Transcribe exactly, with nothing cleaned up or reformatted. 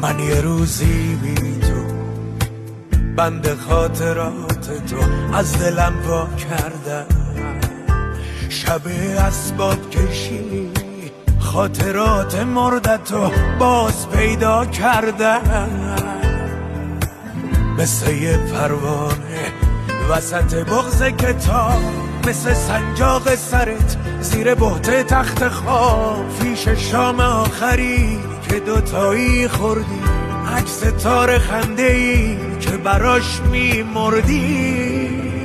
من یه روزی بی تو بند خاطرات تو از دلم وا کردم، شب اسباب کشی خاطرات مردتو باز پیدا کردم. مثل یه پروانه وسط بغض کتاب، مثل سنجاق سرت زیر بهت تخت خواب، فیش شام آخری که دوتایی خوردی، عکس تار خنده ای که براش میمردی.